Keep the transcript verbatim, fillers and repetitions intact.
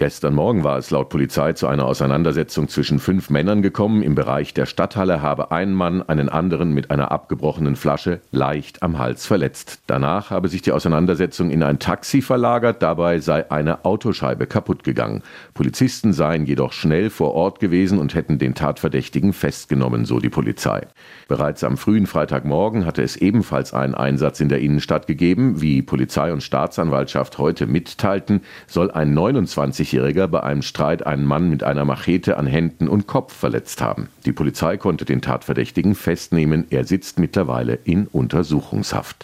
Gestern Morgen war es laut Polizei zu einer Auseinandersetzung zwischen fünf Männern gekommen. Im Bereich der Stadthalle habe ein Mann einen anderen mit einer abgebrochenen Flasche leicht am Hals verletzt. Danach habe sich die Auseinandersetzung in ein Taxi verlagert. Dabei sei eine Autoscheibe kaputt gegangen. Polizisten seien jedoch schnell vor Ort gewesen und hätten den Tatverdächtigen festgenommen, so die Polizei. Bereits am frühen Freitagmorgen hatte es ebenfalls einen Einsatz in der Innenstadt gegeben. Wie Polizei und Staatsanwaltschaft heute mitteilten, soll ein neunundzwanzigjähriger bei einem Streit einen Mann mit einer Machete an Händen und Kopf verletzt haben. Die Polizei konnte den Tatverdächtigen festnehmen. Er sitzt mittlerweile in Untersuchungshaft.